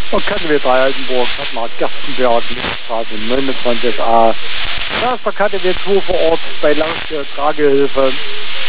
Und KTW 3 Altenburg, Stadtmarkt Gerstenberg, Straße 29a. Da ist der KTW 2 vor Ort bei Lausche Tragehilfe.